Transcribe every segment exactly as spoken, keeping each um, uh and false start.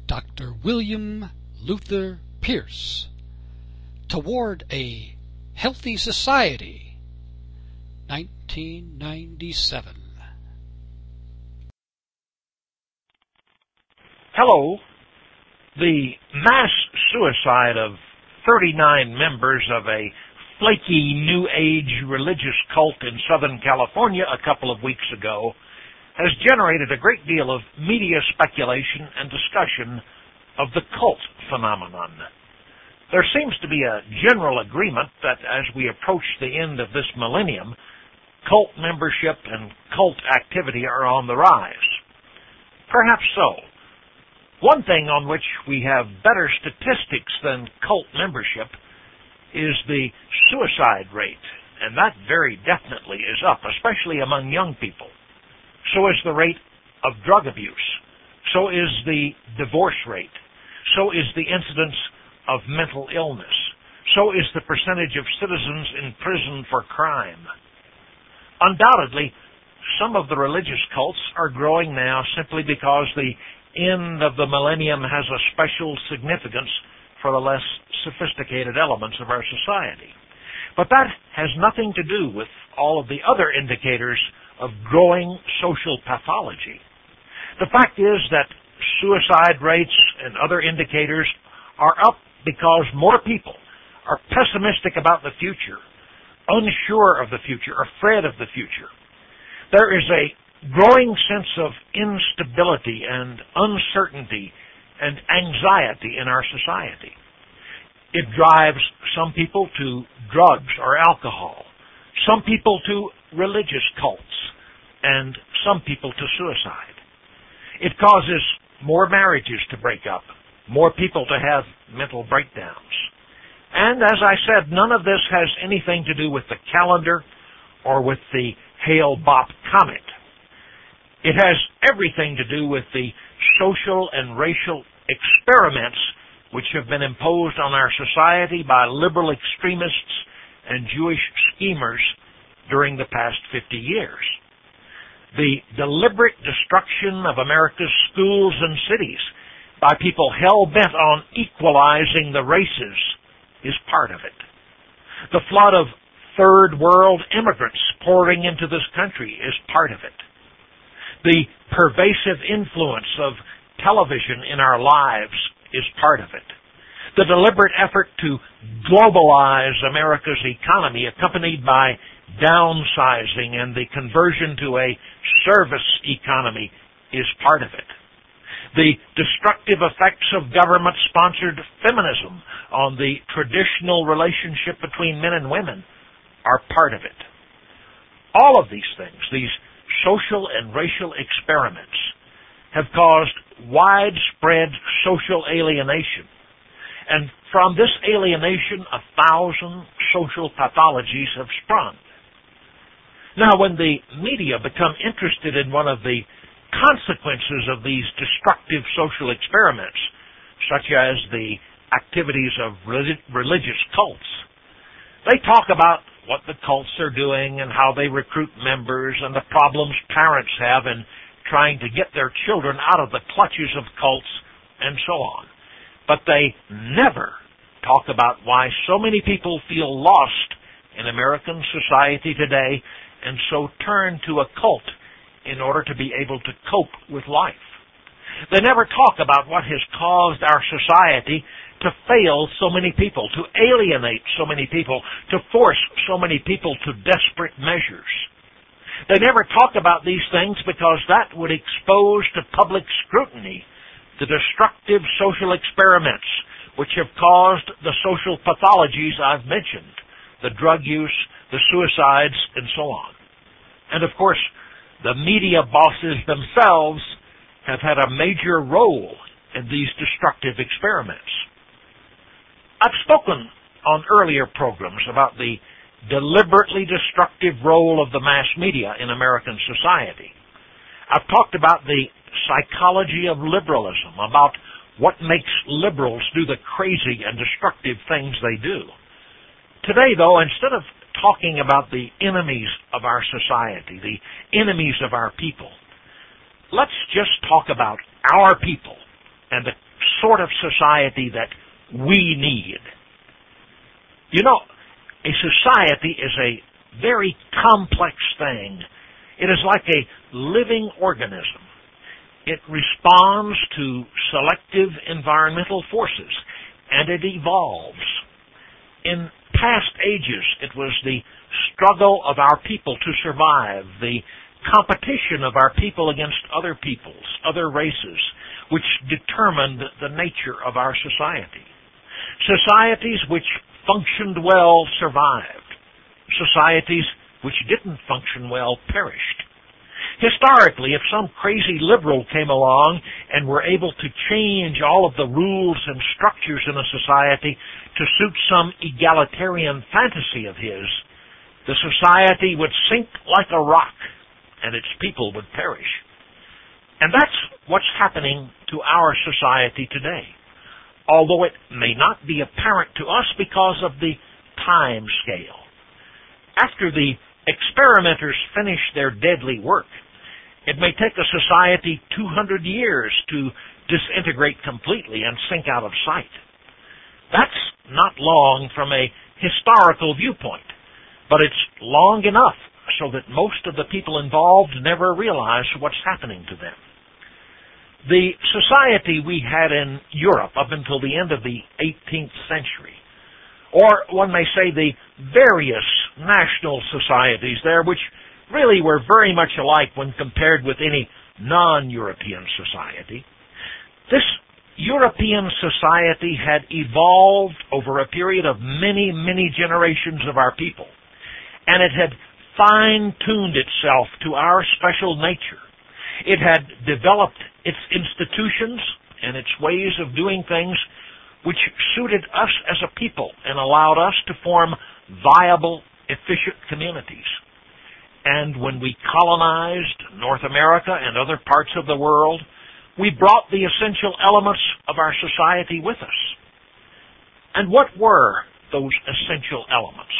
Doctor William Luther Pierce, Toward a Healthy Society, nineteen ninety-seven. Hello. The mass suicide of thirty-nine members of a flaky New Age religious cult in Southern California a couple of weeks ago has generated a great deal of media speculation and discussion of the cult phenomenon. There seems to be a general agreement that as we approach the end of this millennium, cult membership and cult activity are on the rise. Perhaps so. One thing on which we have better statistics than cult membership is the suicide rate, and that very definitely is up, especially among young people. So is the rate of drug abuse. So is the divorce rate. So is the incidence of mental illness. So is the percentage of citizens in prison for crime. Undoubtedly, some of the religious cults are growing now simply because the end of the millennium has a special significance for the less sophisticated elements of our society. But that has nothing to do with all of the other indicators of growing social pathology. The fact is that suicide rates and other indicators are up because more people are pessimistic about the future, unsure of the future, afraid of the future. There is a growing sense of instability and uncertainty and anxiety in our society. It drives some people to drugs or alcohol, some people to religious cults, and some people to suicide. It causes more marriages to break up, more people to have mental breakdowns. And as I said, none of this has anything to do with the calendar or with the Hale-Bopp comet. It has everything to do with the social and racial experiments which have been imposed on our society by liberal extremists and Jewish schemers during the past fifty years. The deliberate destruction of America's schools and cities by people hell-bent on equalizing the races is part of it. The flood of third world immigrants pouring into this country is part of it. The pervasive influence of television in our lives is part of it. The deliberate effort to globalize America's economy, accompanied by downsizing and the conversion to a service economy, is part of it. The destructive effects of government-sponsored feminism on the traditional relationship between men and women are part of it. All of these things, these social and racial experiments, have caused widespread social alienation. And from this alienation, a thousand social pathologies have sprung. Now, when the media become interested in one of the consequences of these destructive social experiments, such as the activities of religious cults, they talk about what the cults are doing and how they recruit members and the problems parents have in trying to get their children out of the clutches of cults and so on. But they never talk about why so many people feel lost in American society today and so turn to a cult in order to be able to cope with life. They never talk about what has caused our society to fail so many people, to alienate so many people, to force so many people to desperate measures. They never talk about these things because that would expose to public scrutiny the destructive social experiments which have caused the social pathologies I've mentioned, the drug use, the suicides, and so on. And of course, the media bosses themselves have had a major role in these destructive experiments. I've spoken on earlier programs about the deliberately destructive role of the mass media in American society. I've talked about the psychology of liberalism, about what makes liberals do the crazy and destructive things they do. Today, though, instead of talking about the enemies of our society, the enemies of our people, let's just talk about our people and the sort of society that we need. You know, a society is a very complex thing. It is like a living organism. It responds to selective environmental forces, and it evolves. In past ages, it was the struggle of our people to survive, the competition of our people against other peoples, other races, which determined the nature of our society. Societies which functioned well survived. Societies which didn't function well perished. Historically, if some crazy liberal came along and were able to change all of the rules and structures in a society to suit some egalitarian fantasy of his, the society would sink like a rock and its people would perish. And that's what's happening to our society today, although it may not be apparent to us because of the time scale. After the experimenters finish their deadly work, it may take a society two hundred years to disintegrate completely and sink out of sight. That's not long from a historical viewpoint, but it's long enough so that most of the people involved never realize what's happening to them. The society we had in Europe up until the end of the eighteenth century, or one may say the various national societies there, which really were very much alike when compared with any non-European society. This European society had evolved over a period of many, many generations of our people, and it had fine-tuned itself to our special nature. It had developed its institutions and its ways of doing things which suited us as a people and allowed us to form viable, efficient communities. And when we colonized North America and other parts of the world, we brought the essential elements of our society with us. And what were those essential elements?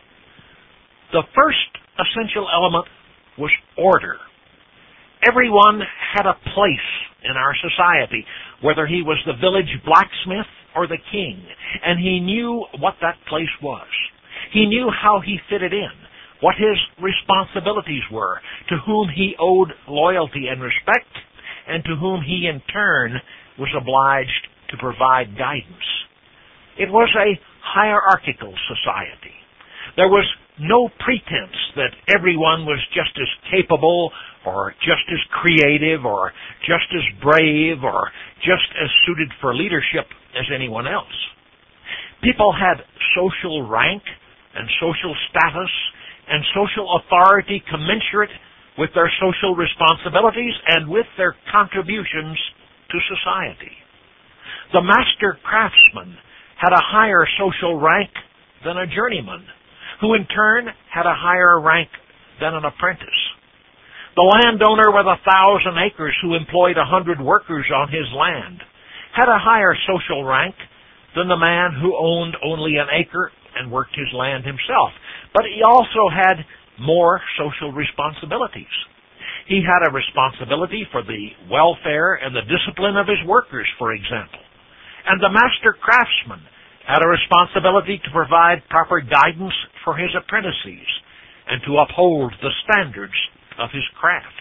The first essential element was order. Everyone had a place in our society, whether he was the village blacksmith or the king, and he knew what that place was. He knew how he fitted in, what his responsibilities were, to whom he owed loyalty and respect, and to whom he in turn was obliged to provide guidance. It was a hierarchical society. There was no pretense that everyone was just as capable or just as creative or just as brave or just as suited for leadership as anyone else. People had social rank and social status and social authority commensurate with their social responsibilities and with their contributions to society. The master craftsman had a higher social rank than a journeyman, who in turn had a higher rank than an apprentice. The landowner with a thousand acres who employed a hundred workers on his land had a higher social rank than the man who owned only an acre and worked his land himself. But he also had more social responsibilities. He had a responsibility for the welfare and the discipline of his workers, for example. And the master craftsman had a responsibility to provide proper guidance for his apprentices and to uphold the standards of his craft.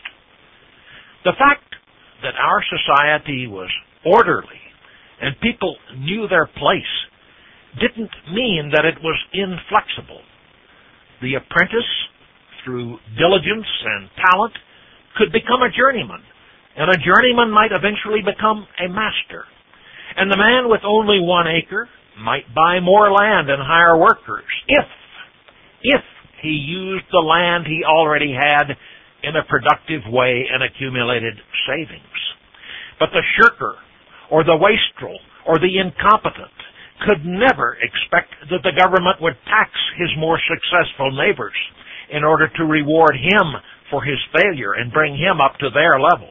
The fact that our society was orderly and people knew their place didn't mean that it was inflexible. The apprentice, through diligence and talent, could become a journeyman, and a journeyman might eventually become a master. And the man with only one acre might buy more land and hire workers if, if he used the land he already had in a productive way and accumulated savings. But the shirker, or the wastrel, or the incompetent could never expect that the government would tax his more successful neighbors in order to reward him for his failure and bring him up to their level.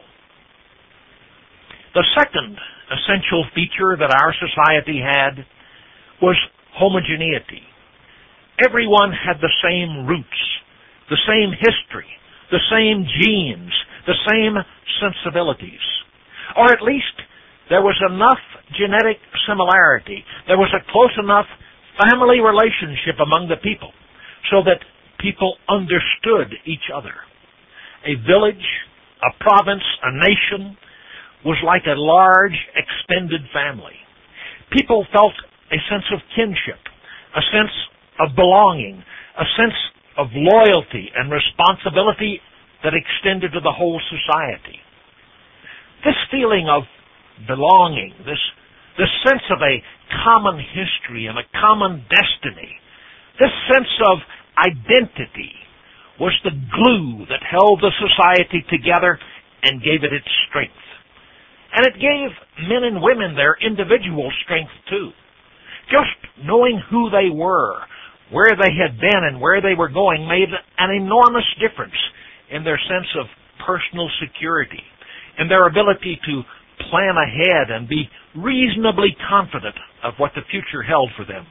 The second essential feature that our society had was homogeneity. Everyone had the same roots, the same history, the same genes, the same sensibilities. Or at least there was enough genetic similarity. There was a close enough family relationship among the people so that people understood each other. A village, a province, a nation was like a large extended family. People felt a sense of kinship, a sense of belonging, a sense of loyalty and responsibility that extended to the whole society. This feeling of belonging, this, this sense of a common history and a common destiny, this sense of identity was the glue that held the society together and gave it its strength. And it gave men and women their individual strength too. Just knowing who they were, where they had been and where they were going made an enormous difference in their sense of personal security, in their ability to plan ahead and be reasonably confident of what the future held for them.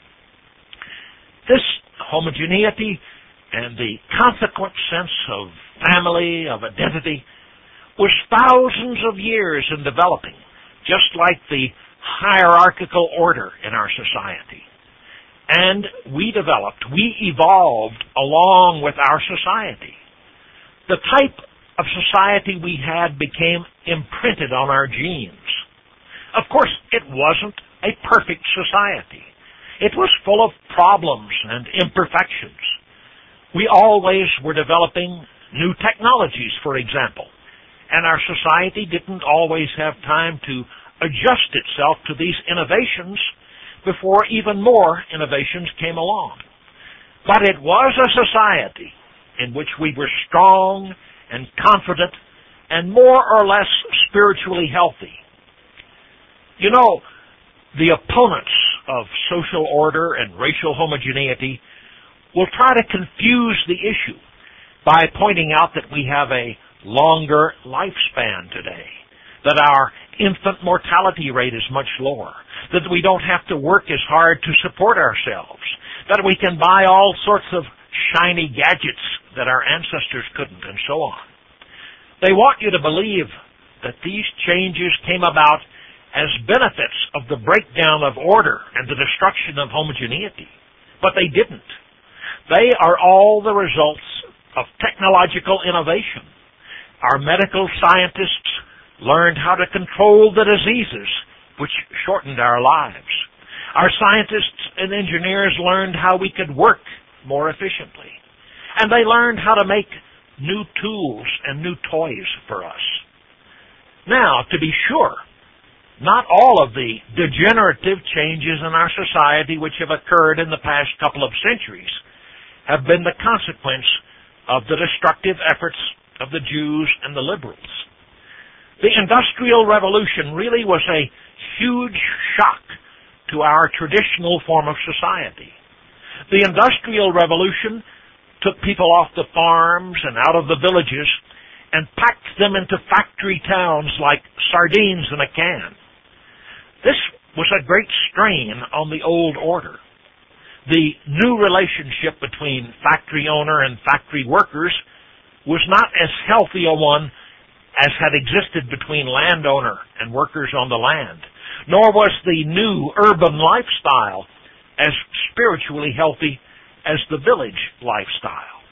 This homogeneity and the consequent sense of family, of identity, was thousands of years in developing, just like the hierarchical order in our society. And we developed, we evolved along with our society. The type of society we had became imprinted on our genes. Of course, it wasn't a perfect society. It was full of problems and imperfections. We always were developing new technologies, for example, and our society didn't always have time to adjust itself to these innovations before even more innovations came along. But it was a society in which we were strong and confident and more or less spiritually healthy. You know, the opponents of social order and racial homogeneity will try to confuse the issue by pointing out that we have a longer lifespan today, that our infant mortality rate is much lower, that we don't have to work as hard to support ourselves, that we can buy all sorts of shiny gadgets that our ancestors couldn't, and so on. They want you to believe that these changes came about as benefits of the breakdown of order and the destruction of homogeneity, but they didn't. They are all the results of technological innovation. Our medical scientists learned how to control the diseases which shortened our lives. Our scientists and engineers learned how we could work more efficiently. And they learned how to make new tools and new toys for us. Now, to be sure, not all of the degenerative changes in our society which have occurred in the past couple of centuries have been the consequence of the destructive efforts of the Jews and the liberals. The Industrial Revolution really was a huge shock to our traditional form of society. The Industrial Revolution took people off the farms and out of the villages and packed them into factory towns like sardines in a can. This was a great strain on the old order. The new relationship between factory owner and factory workers was not as healthy a one as had existed between landowner and workers on the land, nor was the new urban lifestyle as spiritually healthy as the village lifestyle.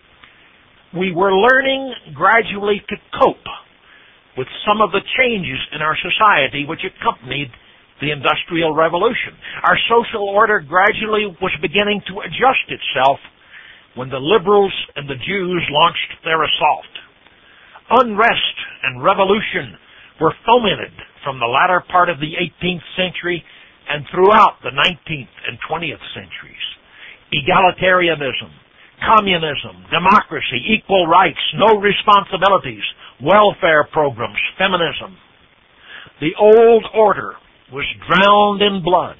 We were learning gradually to cope with some of the changes in our society which accompanied the Industrial Revolution. Our social order gradually was beginning to adjust itself when the liberals and the Jews launched their assault. Unrest and revolution were fomented from the latter part of the eighteenth century and throughout the nineteenth and twentieth centuries. Egalitarianism, communism, democracy, equal rights, no responsibilities, welfare programs, feminism. The old order was drowned in blood.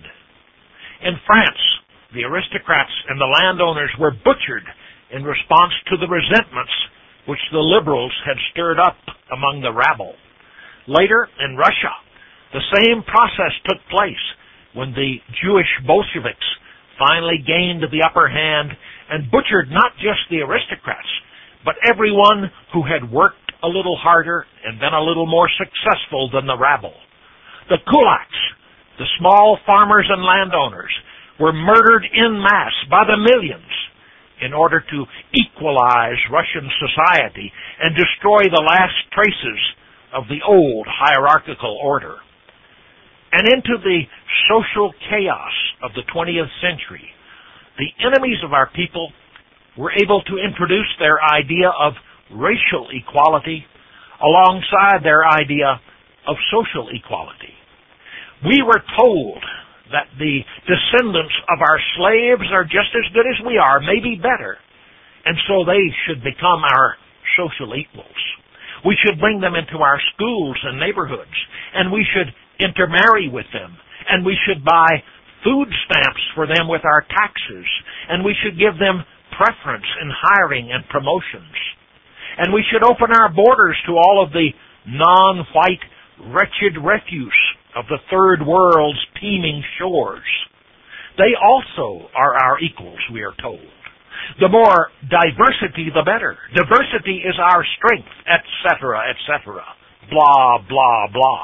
In France, the aristocrats and the landowners were butchered in response to the resentments which the liberals had stirred up among the rabble. Later, in Russia, the same process took place when the Jewish Bolsheviks finally gained the upper hand and butchered not just the aristocrats, but everyone who had worked a little harder and been a little more successful than the rabble. The kulaks, The small farmers and landowners were murdered en masse by the millions in order to equalize Russian society and destroy the last traces of the old hierarchical order. And into the social chaos of the twentieth century, the enemies of our people were able to introduce their idea of racial equality alongside their idea of social equality. We were told that the descendants of our slaves are just as good as we are, maybe better, and so they should become our social equals. We should bring them into our schools and neighborhoods, and we should intermarry with them, and we should buy food stamps for them with our taxes, and we should give them preference in hiring and promotions. And we should open our borders to all of the non-white, wretched refuse of the third world's teeming shores. They also are our equals, we are told. The more diversity, the better. Diversity is our strength, et cetera, et cetera. Blah, blah, blah.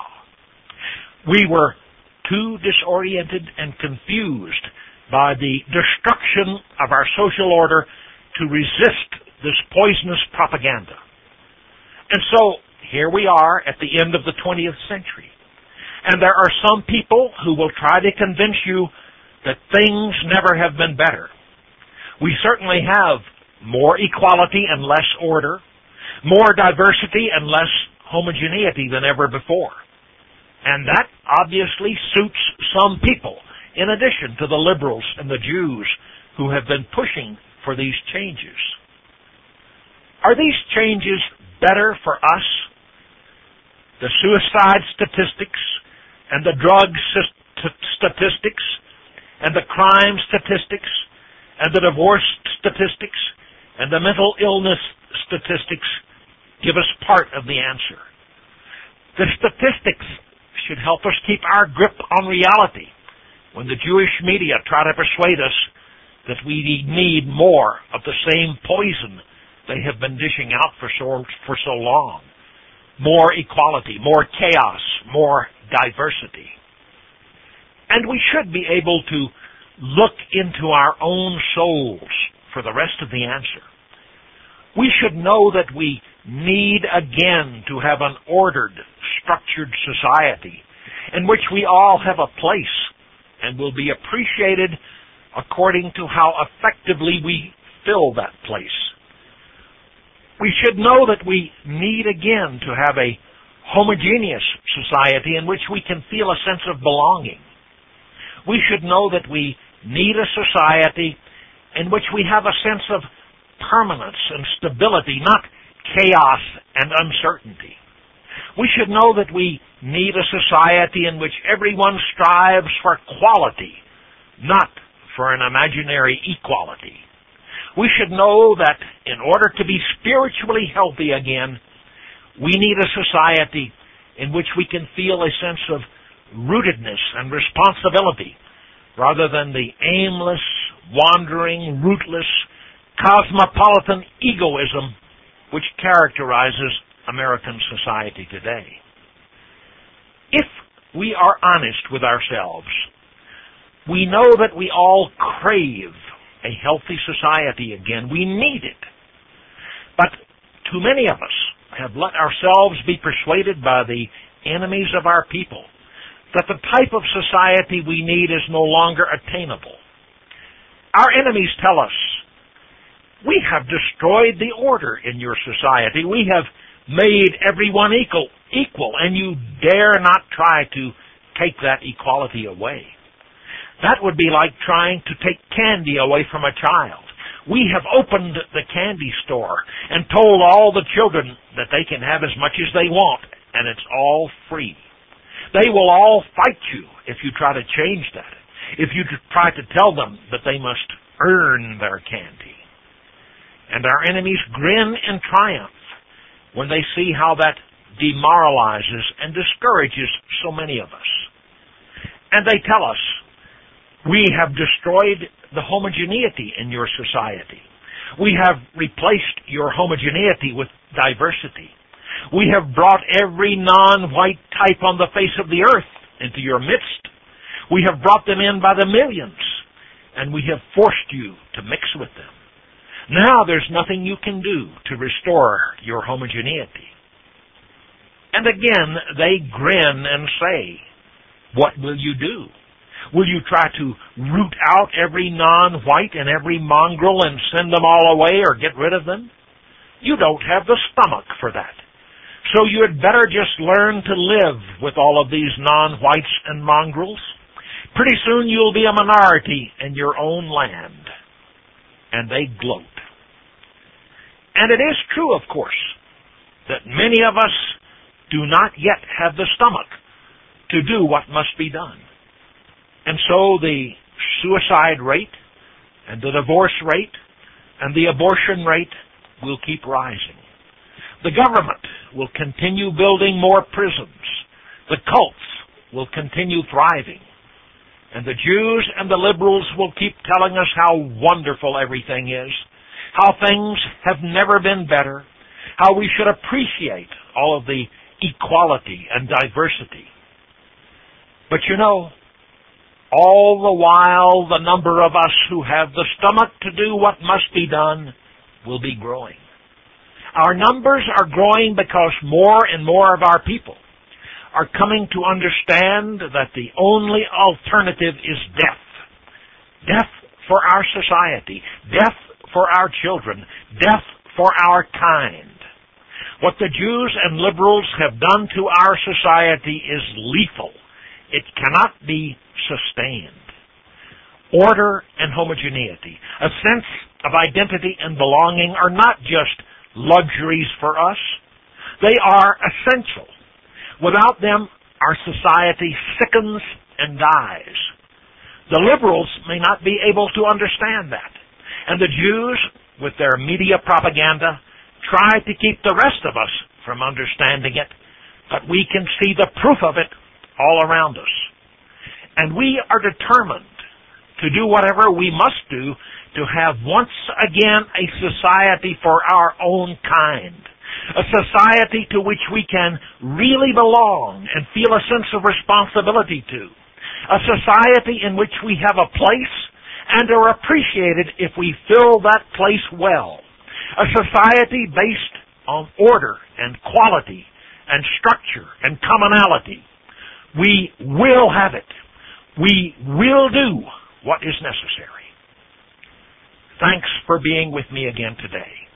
We were too disoriented and confused by the destruction of our social order to resist this poisonous propaganda. And so, here we are at the end of the twentieth century. And there are some people who will try to convince you that things never have been better. We certainly have more equality and less order, more diversity and less homogeneity than ever before. And that obviously suits some people, in addition to the liberals and the Jews who have been pushing for these changes. Are these changes better for us? The suicide statistics and the drug statistics and the crime statistics and the divorce statistics and the mental illness statistics give us part of the answer. The statistics should help us keep our grip on reality when the Jewish media try to persuade us that we need more of the same poison they have been dishing out for so, for so long. More equality, more chaos, more diversity. And we should be able to look into our own souls for the rest of the answer. We should know that we need again to have an ordered, structured society in which we all have a place and will be appreciated according to how effectively we fill that place. We should know that we need again to have a homogeneous society in which we can feel a sense of belonging. We should know that we need a society in which we have a sense of permanence and stability, not chaos and uncertainty. We should know that we need a society in which everyone strives for quality, not for an imaginary equality. We should know that in order to be spiritually healthy again, we need a society in which we can feel a sense of rootedness and responsibility rather than the aimless, wandering, rootless, cosmopolitan egoism which characterizes American society today. If we are honest with ourselves, we know that we all crave a healthy society again. We need it. But too many of us have let ourselves be persuaded by the enemies of our people that the type of society we need is no longer attainable. Our enemies tell us, we have destroyed the order in your society. We have made everyone equal, equal, and you dare not try to take that equality away. That would be like trying to take candy away from a child. We have opened the candy store and told all the children that they can have as much as they want, and it's all free. They will all fight you if you try to change that, if you try to tell them that they must earn their candy. And our enemies grin in triumph when they see how that demoralizes and discourages so many of us. And they tell us, we have destroyed the homogeneity in your society. We have replaced your homogeneity with diversity. We have brought every non-white type on the face of the earth into your midst. We have brought them in by the millions, and we have forced you to mix with them. Now there's nothing you can do to restore your homogeneity. And again, they grin and say, what will you do? Will you try to root out every non-white and every mongrel and send them all away or get rid of them? You don't have the stomach for that. So you had better just learn to live with all of these non-whites and mongrels. Pretty soon you'll be a minority in your own land. And they gloat. And it is true, of course, that many of us do not yet have the stomach to do what must be done. And so the suicide rate and the divorce rate and the abortion rate will keep rising. The government will continue building more prisons. The cults will continue thriving. And the Jews and the liberals will keep telling us how wonderful everything is, how things have never been better, how we should appreciate all of the equality and diversity. But you know, all the while the number of us who have the stomach to do what must be done will be growing. Our numbers are growing because more and more of our people are coming to understand that the only alternative is death. Death for our society, death for our children, death for our kind. What the Jews and liberals have done to our society is lethal. It cannot be sustained. Order and homogeneity, a sense of identity and belonging are not just luxuries for us. They are essential. Without them, our society sickens and dies. The liberals may not be able to understand that. And the Jews, with their media propaganda, try to keep the rest of us from understanding it, but we can see the proof of it all around us. And we are determined to do whatever we must do to have once again a society for our own kind, a society to which we can really belong and feel a sense of responsibility to, a society in which we have a place and are appreciated if we fill that place well, a society based on order and quality and structure and commonality. We will have it. We will do what is necessary. Thanks for being with me again today.